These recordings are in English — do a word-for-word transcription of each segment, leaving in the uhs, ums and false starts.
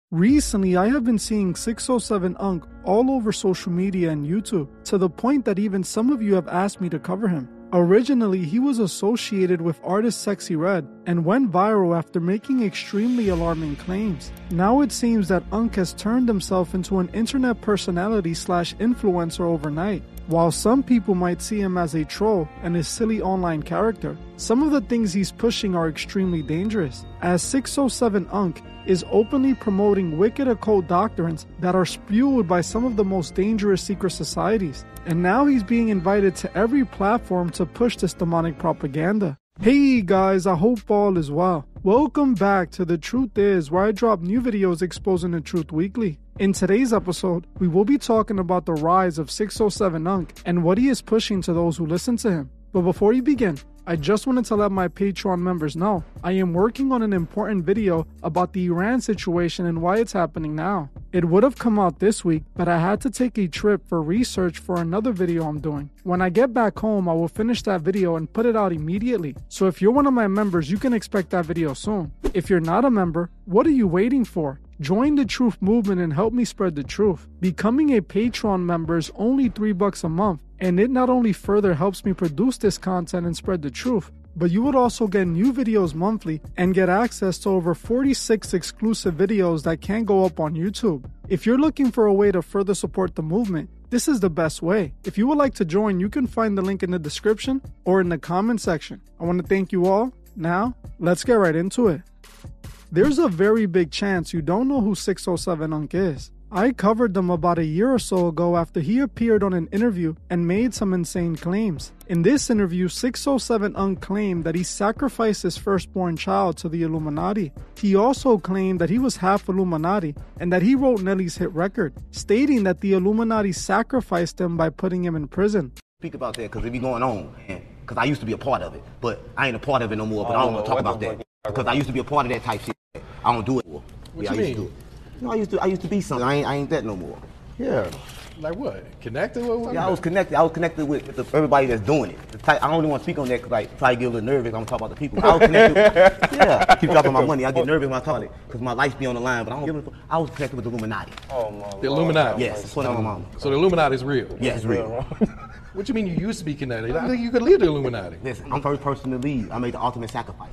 Recently, I have been seeing six oh seven Unc all over social media and YouTube, to the point that even some of you have asked me to cover him. Originally, he was associated with artist Sexyy Red and went viral after making extremely alarming claims. Now it seems that Unc has turned himself into an internet personality slash influencer overnight. While some people might see him as a troll and a silly online character, some of the things he's pushing are extremely dangerous, as six oh seven Unc is openly promoting wicked occult doctrines that are spewed by some of the most dangerous secret societies. And now he's being invited to every platform to push this demonic propaganda. Hey guys, I hope all is well. Welcome back to The Truth Is, where I drop new videos exposing the truth weekly. In today's episode, we will be talking about the rise of six oh seven Unc and what he is pushing to those who listen to him. But before we begin, I just wanted to let my Patreon members know I am working on an important video about the Iran situation and why it's happening now. It would have come out this week, but I had to take a trip for research for another video I'm doing. When I get back home, I will finish that video and put it out immediately. So if you're one of my members, you can expect that video soon. If you're not a member, what are you waiting for? Join the truth movement and help me spread the truth. Becoming a Patreon member is only three bucks a month, and it not only further helps me produce this content and spread the truth, but you would also get new videos monthly and get access to over forty-six exclusive videos that can't go up on YouTube. If you're looking for a way to further support the movement, this is the best way. If you would like to join, you can find the link in the description or in the comment section. I want to thank you all. Now, let's get right into it. There's a very big chance you don't know who six oh seven Unc is. I covered them about a year or so ago after he appeared on an interview and made some insane claims. In this interview, six oh seven Unc claimed that he sacrificed his firstborn child to the Illuminati. He also claimed that he was half Illuminati and that he wrote Nelly's hit record, stating that the Illuminati sacrificed him by putting him in prison. Speak about that because it be going on, because I used to be a part of it, but I ain't a part of it no more, but I don't want to talk about that. Because I used to be a part of that type shit. I don't do it anymore. What yeah, you I used mean? to do it. No, I used to I used to be something. I ain't, I ain't that no more. Yeah. Like what? Connected? What, what Yeah, I was connected. I was connected with, with the, everybody that's doing it. The type, I don't even want to speak on that because like try to get a little nervous. I'm talking about the people. I was connected. Yeah, I keep dropping my money. I get nervous when I talk it because my life be on the line. But I don't give a. I was connected with the Illuminati. Oh my The Illuminati. Yes, that's what I'm on. So the Illuminati is real. Yes, it's real. What you mean you used to be connected? I think you could leave the Illuminati. Listen, I'm the first person to leave. I made the ultimate sacrifice.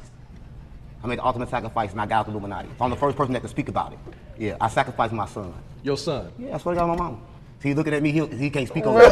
I made the ultimate sacrifice and I got out the Illuminati. So I'm the first person that can speak about it. Yeah, I sacrificed my son. Your son? Yeah, that's what I got my mama. See, looking at me, he, he can't speak on that.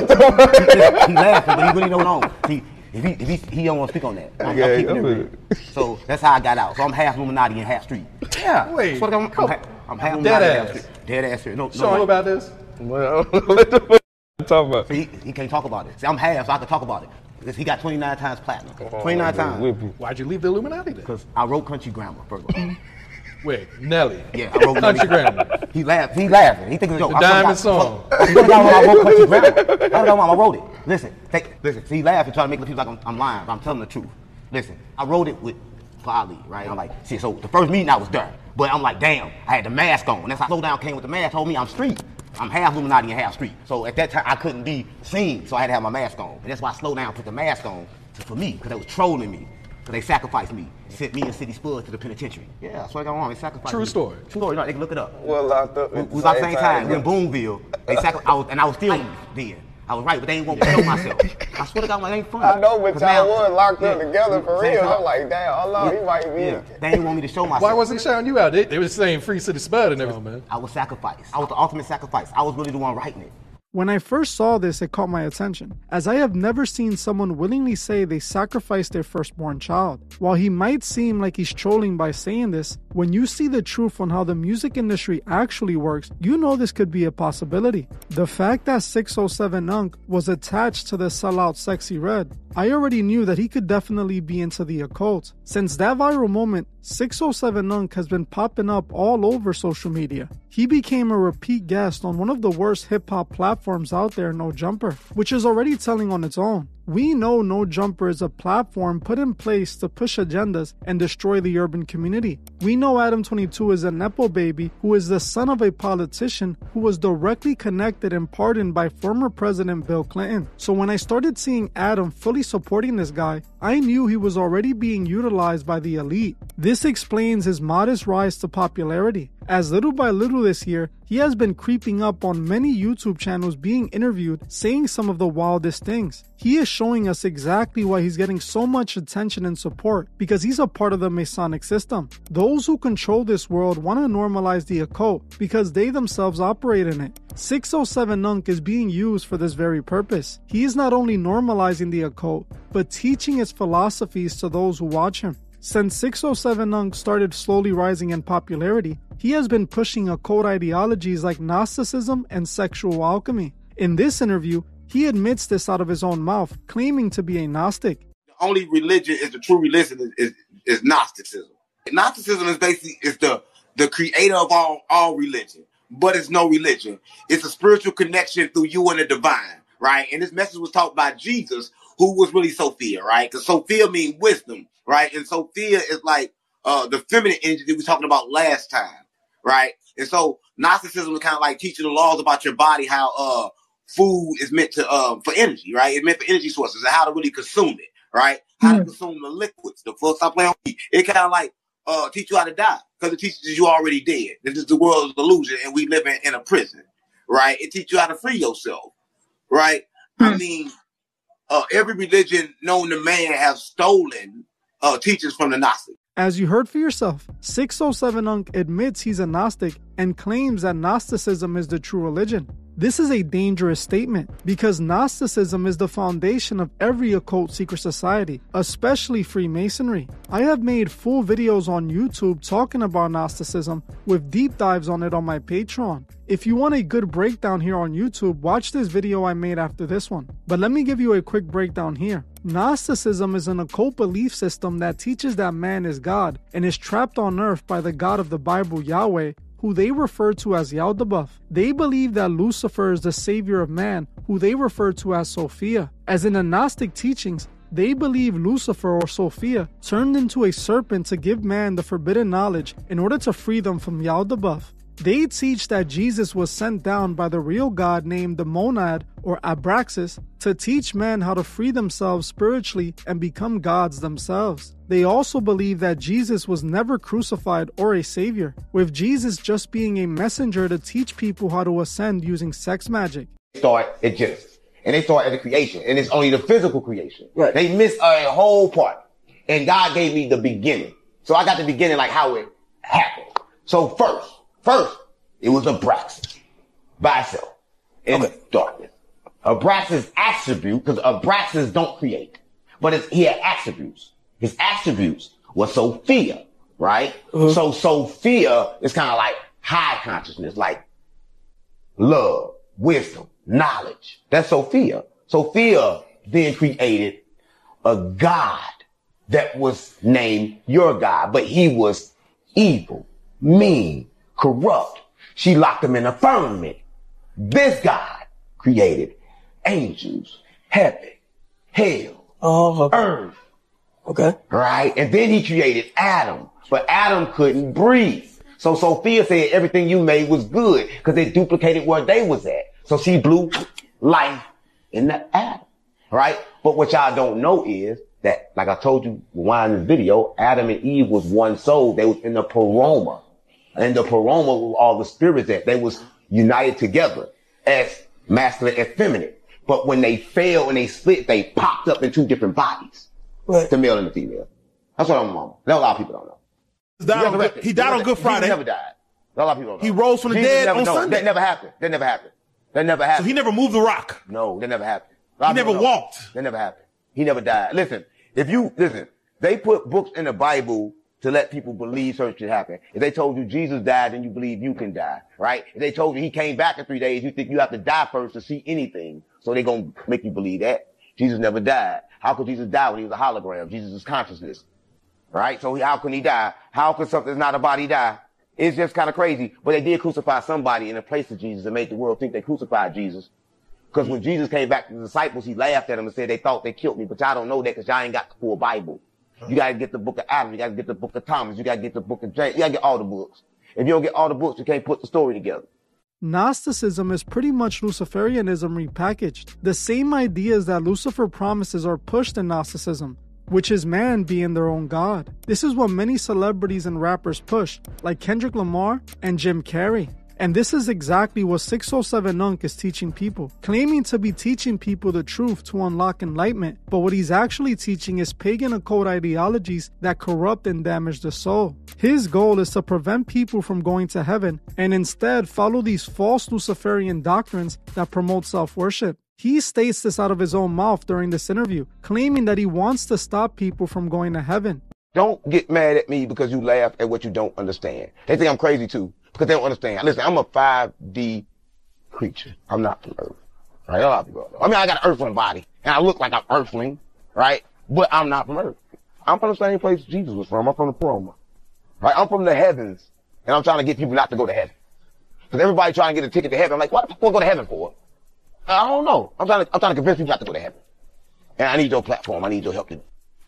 he, he laughing, but he really don't know. See, if he, if he, he don't want to speak on that. I'm, yeah, I'm keeping it real. So that's how I got out. So I'm half Illuminati and half street. Yeah. Wait. That's what I'm, I'm, half, I'm half Dead Illuminati ass. and half street. Dead ass here. No, Show no, him about this. Well, what the fuck you talking about? See, he, he can't talk about it. See, I'm half, so I can talk about it. Because he got twenty-nine times platinum. twenty-nine times. Why'd you leave the Illuminati then? Because I wrote country grammar, first of all. Wait, Nelly. Yeah, I wrote Country Nelly. grammar. He laughed. He laughing. He thinking it's a joke. The I Diamond swear to Song. God, I swear to God, I wrote country grammar. I swear to God, I wrote it. Listen, take, listen. See, he laughed and trying to make it feel like I'm, I'm lying, but I'm telling the truth. Listen, I wrote it with for Ali, right? I'm like, see, so the first meeting I was there, but I'm like, damn, I had the mask on. And that's how Slow Down came with the mask. Told me I'm street. I'm half Illuminati and half street. So at that time, I couldn't be seen, so I had to have my mask on. And that's why Slow Down put the mask on to, for me, because they was trolling me. Because they sacrificed me. Sent me and City Spud to the penitentiary. Yeah, that's what I got wrong. They sacrificed True me. story. True story. No, they can look it up. Well, locked up. We was about the same time. We in Boonville. They sacri- I was, and I was still then. I was right, but they ain't want me to show myself. I swear to God, like, it ain't fun. I know, but 'Cause y'all now- was locked up yeah, together for same real. time. I'm like, damn, hold on, Yeah, he might be. yeah. They ain't want me to show myself. Why wasn't shouting you out? They, they were saying free City Spud and everything, man. I was sacrificed. I was the ultimate sacrifice. I was really the one writing it. When I first saw this, it caught my attention, as I have never seen someone willingly say they sacrificed their firstborn child. While he might seem like he's trolling by saying this, when you see the truth on how the music industry actually works, you know this could be a possibility. The fact that six oh seven Unc was attached to the sellout Sexyy Red, I already knew that he could definitely be into the occult. Since that viral moment, six oh seven Unc has been popping up all over social media. He became a repeat guest on one of the worst hip-hop platforms out there, No Jumper, which is already telling on its own. We know No Jumper is a platform put in place to push agendas and destroy the urban community. We know Adam twenty-two is a Nepo baby who is the son of a politician who was directly connected and pardoned by former President Bill Clinton. So when I started seeing Adam fully supporting this guy, I knew he was already being utilized by the elite. This explains his modest rise to popularity, as little by little this year, he has been creeping up on many YouTube channels being interviewed, saying some of the wildest things. He is showing us exactly why he's getting so much attention and support, because he's a part of the Masonic system. Those who control this world want to normalize the occult because they themselves operate in it. six oh seven Unc is being used for this very purpose. He is not only normalizing the occult, but teaching its philosophies to those who watch him. Since six oh seven Unc started slowly rising in popularity, he has been pushing occult ideologies like Gnosticism and sexual alchemy. In this interview, he admits this out of his own mouth, claiming to be a Gnostic. The only religion is the true religion is, is, is Gnosticism. Gnosticism is basically is the, the creator of all, all religion, but it's no religion. It's a spiritual connection through you and the divine, right? And this message was taught by Jesus, who was really Sophia, right? Because Sophia means wisdom, right? And Sophia is like uh, the feminine energy that we were talking about last time, right? And so Gnosticism is kind of like teaching the laws about your body, how uh, food is meant to uh, for energy, right? It's meant for energy sources and how to really consume it, right? How mm. to consume the liquids, the full stop playing. It kind of like uh, teach you how to die because it teaches you already dead. This is the world's illusion, and we live in, in a prison, right? It teaches you how to free yourself, right? Mm. I mean, uh, every religion known to man have stolen uh, teachings from the Gnostics. As you heard for yourself, six oh seven Unc admits he's a Gnostic and claims that Gnosticism is the true religion. This is a dangerous statement because Gnosticism is the foundation of every occult secret society, especially Freemasonry. I have made full videos on YouTube talking about Gnosticism with deep dives on it on my Patreon. If you want a good breakdown here on YouTube, watch this video I made after this one. But let me give you a quick breakdown here. Gnosticism is an occult belief system that teaches that man is God and is trapped on earth by the God of the Bible, Yahweh, who they refer to as Yaldabaoth. They believe that Lucifer is the savior of man, who they refer to as Sophia. As in the Gnostic teachings, they believe Lucifer or Sophia turned into a serpent to give man the forbidden knowledge in order to free them from Yaldabaoth. They teach that Jesus was sent down by the real God named the Monad or Abraxas to teach men how to free themselves spiritually and become gods themselves. They also believe that Jesus was never crucified or a savior, with Jesus just being a messenger to teach people how to ascend using sex magic. They start at Genesis, and they start at the creation, and it's only the physical creation. Right. They miss a whole part, and God gave me the beginning. So I got the beginning like how it happened. So first, First, it was Abraxas by itself in okay. darkness. Abraxas' attribute, because Abraxas don't create, but it's, he had attributes. His attributes were Sophia, right? Uh-huh. So Sophia is kind of like high consciousness, like love, wisdom, knowledge. That's Sophia. Sophia then created a god that was named your God, but he was evil, mean, corrupt. She locked him in a firmament. This God created angels, heaven, hell, oh, okay. earth. Okay. Right? And then he created Adam, but Adam couldn't breathe. So Sophia said everything you made was good because it duplicated where they was at. So she blew life in the Adam. Right? But what y'all don't know is that, like I told you in this video, Adam and Eve was one soul. They was in the Paroma. And the Paroma were all the spirits that they was united together as masculine and feminine. But when they fell and they split, they popped up in two different bodies. Right. The male and the female. That's what I'm on. That a lot of people don't know. He died, on, good, he died on Good Friday. He never died. That a lot of people don't know. He rose from the Jesus dead never, on no, Sunday. That never happened. That never happened. That never happened. So he never moved the rock. No, that never happened. He never walked. That never happened. He never died. Listen, if you, listen, they put books in the Bible to let people believe certain shit happen. If they told you Jesus died, then you believe you can die, right? If they told you he came back in three days, you think you have to die first to see anything. So they're going to make you believe that. Jesus never died. How could Jesus die when he was a hologram? Jesus is consciousness, right? So how can he die? How could something that's not a body die? It's just kind of crazy. But they did crucify somebody in the place of Jesus and made the world think they crucified Jesus. Because when Jesus came back to the disciples, he laughed at them and said they thought they killed me, but y'all don't know that because y'all ain't got the full Bible. You gotta get the book of Adam. You gotta get the book of Thomas. You gotta get the book of James. You gotta get all the books. If you don't get all the books, you can't put the story together. Gnosticism is pretty much Luciferianism repackaged. The same ideas that Lucifer promises are pushed in Gnosticism. which is man being their own God. This is what many celebrities and rappers push, like Kendrick Lamar and Jim Carrey. And this is exactly what six oh seven Unc is teaching people, claiming to be teaching people the truth to unlock enlightenment, but what he's actually teaching is pagan occult ideologies that corrupt and damage the soul. His goal is to prevent people from going to heaven and instead follow these false Luciferian doctrines that promote self-worship. He states this out of his own mouth during this interview, claiming that he wants to stop people from going to heaven. Don't get mad at me because you laugh at what you don't understand. They think I'm crazy too, because they don't understand. Listen, I'm a five D creature. I'm not from Earth. Right? A lot of people know. I mean, I got an earthling body, and I look like an earthling, right? But I'm not from Earth. I'm from the same place Jesus was from. I'm from the Proma. Right? I'm from the heavens, and I'm trying to get people not to go to heaven. Because everybody trying to get a ticket to heaven. I'm like, what the fuck go to heaven for? I don't know. I'm trying to, I'm trying to convince people not to go to heaven. And I need your platform. I need your help to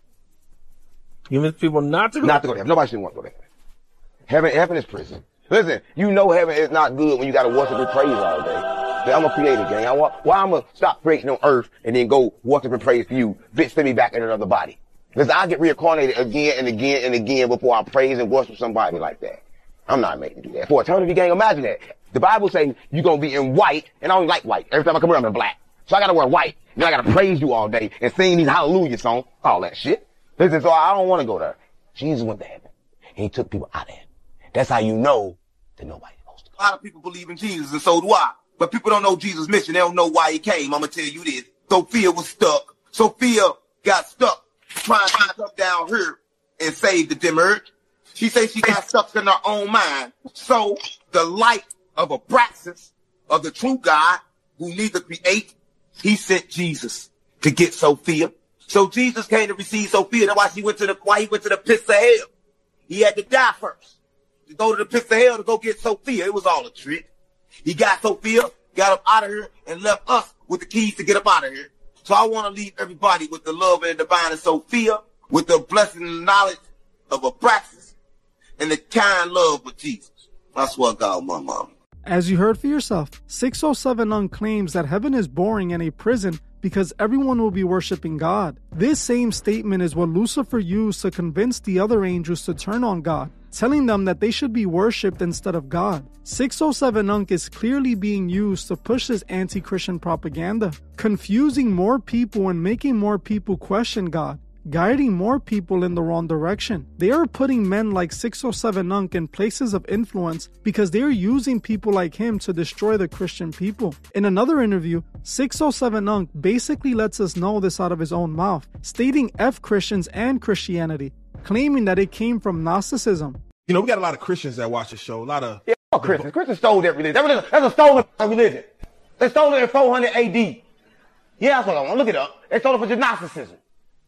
You convince people not to go Not to go to heaven. Nobody should want to go to heaven. Heaven, heaven is prison. Listen, you know heaven is not good when you gotta worship and praise all day. I'm a creator, gang. I want, why I'm gonna stop creating on earth and then go worship and praise for you, bitch, send me back in another body. Listen, I get reincarnated again and again and again before I praise and worship somebody like that. I'm not made to do that. For eternity, gang, imagine that. The Bible says you're gonna be in white, and I don't like white. Every time I come here, I'm in black. So I gotta wear white. Then I gotta praise you all day and sing these hallelujah songs, all that shit. Listen, so I don't want to go there. Jesus went to heaven, and he took people out of heaven. That's how you know that nobody's supposed to go. A lot of people believe in Jesus, and so do I. But people don't know Jesus' mission. They don't know why he came. I'm going to tell you this. Sophia was stuck. Sophia got stuck trying to come down here and save the Demiurge. She says she got stuck in her own mind. So the light of Abraxas, of the true God, who neither create, he sent Jesus to get Sophia. So Jesus came to receive Sophia. That's why she went to the, why he went to the pits of hell. He had to die first. To go to the pits of hell to go get Sophia. It was all a trick. He got Sophia, got up out of here, and left us with the keys to get up out of here. So I want to leave everybody with the love and the divine of Sophia, with the blessing and knowledge of Abraxas, and the kind love of Jesus. That's what God, my mom. As you heard for yourself, six oh seven Unc claims that heaven is boring and a prison because everyone will be worshiping God. This same statement is what Lucifer used to convince the other angels to turn on God, telling them that they should be worshipped instead of God. six oh seven Unc is clearly being used to push this anti-Christian propaganda, confusing more people and making more people question God, guiding more people in the wrong direction. They are putting men like six oh seven Unc in places of influence because they are using people like him to destroy the Christian people. In another interview, six oh seven Unc basically lets us know this out of his own mouth, stating F Christians and Christianity, claiming that it came from Gnosticism. You know, we got a lot of Christians that watch the show. A lot of Yeah, fuck Christians. Christians stole that religion. That religion. That's a stolen religion. They stole it in four hundred A D. Yeah, that's what I want. Look it up. They stole it for Gnosticism.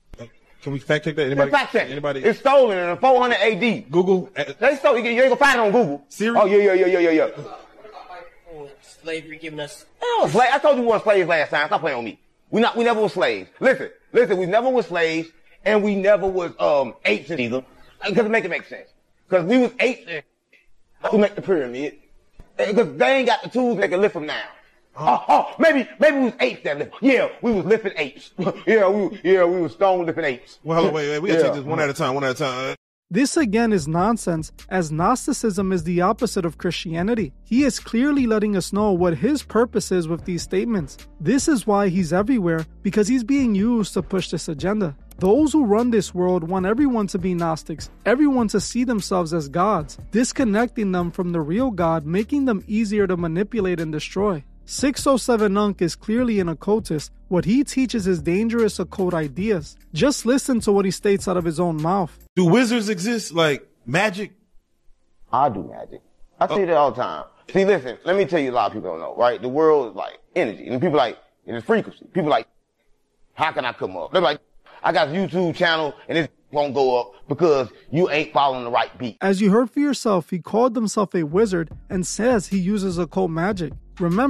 Can we fact check that? Anybody? Fact check. Anybody? It's stolen in four hundred A D. Google. They stole it. You ain't gonna find it on Google. Siri? Oh, yeah, yeah, yeah, yeah, yeah, yeah. Slavery giving us. Oh, slave. I told you we weren't slaves last time. Stop playing on me. We not. We never were slaves. Listen, listen. We never were slaves, and we never was um apes either. Because it make it make sense. Because we was apes who make the pyramid. Because they ain't got the tools they can lift them now. Oh, oh, maybe, maybe we was apes that lift. Yeah, we was lifting apes. yeah, we, yeah, we was stone lifting apes. Well, hold on, wait, wait. We gotta Yeah. take this one at a time. One at a time. This again is nonsense, as Gnosticism is the opposite of Christianity. He is clearly letting us know what his purpose is with these statements. This is why he's everywhere, because he's being used to push this agenda. Those who run this world want everyone to be Gnostics, everyone to see themselves as gods, disconnecting them from the real God, making them easier to manipulate and destroy. six oh seven Unc is clearly an occultist. What he teaches is dangerous occult ideas. Just listen to what he states out of his own mouth. Do wizards exist? Like magic? I do magic. I see that all the time. See, listen, let me tell you a lot of people don't know, right? The world is like energy. And people like, it's frequency. People like, how can I come up? They're like, I got a YouTube channel and it won't go up because you ain't following the right beat. As you heard for yourself, he called himself a wizard and says he uses occult magic. Remember,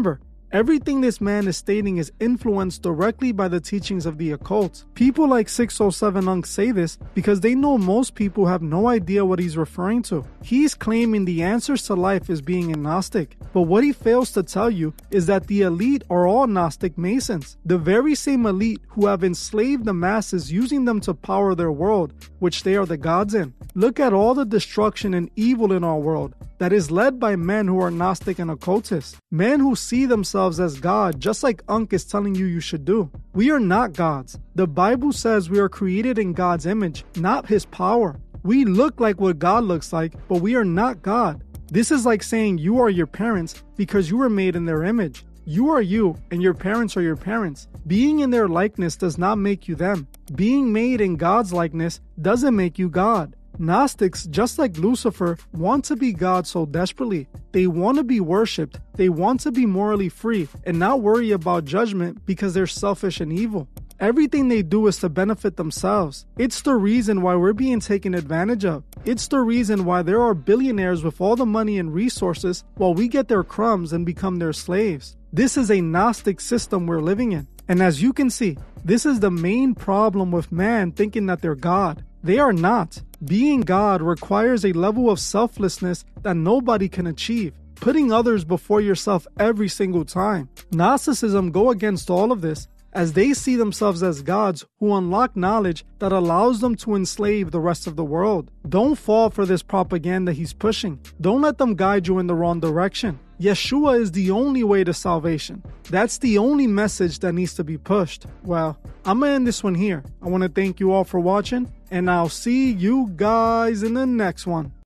Everything this man is stating is influenced directly by the teachings of the occult. People like six oh seven Unc say this because they know most people have no idea what he's referring to. He's claiming the answers to life is being a Gnostic, but what he fails to tell you is that the elite are all Gnostic Masons, the very same elite who have enslaved the masses using them to power their world, which they are the gods in. Look at all the destruction and evil in our world that is led by men who are Gnostic and occultists, men who see themselves as God, just like Unc is telling you you should do. We are not gods. The Bible says we are created in God's image, not his power. We look like what God looks like, but we are not God. This is like saying you are your parents because you were made in their image. You are you, and your parents are your parents. Being in their likeness does not make you them. Being made in God's likeness doesn't make you God. Gnostics, just like Lucifer, want to be God so desperately. They want to be worshipped. They want to be morally free and not worry about judgment because they're selfish and evil. Everything they do is to benefit themselves. It's the reason why we're being taken advantage of. It's the reason why there are billionaires with all the money and resources while we get their crumbs and become their slaves. This is a Gnostic system we're living in. And as you can see, this is the main problem with man thinking that they're God. They are not. Being God requires a level of selflessness that nobody can achieve, putting others before yourself every single time. Gnosticism go against all of this, as they see themselves as gods who unlock knowledge that allows them to enslave the rest of the world. Don't fall for this propaganda he's pushing. Don't let them guide you in the wrong direction. Yeshua is the only way to salvation. That's the only message that needs to be pushed. Well, I'm gonna end this one here. I want to thank you all for watching, and I'll see you guys in the next one.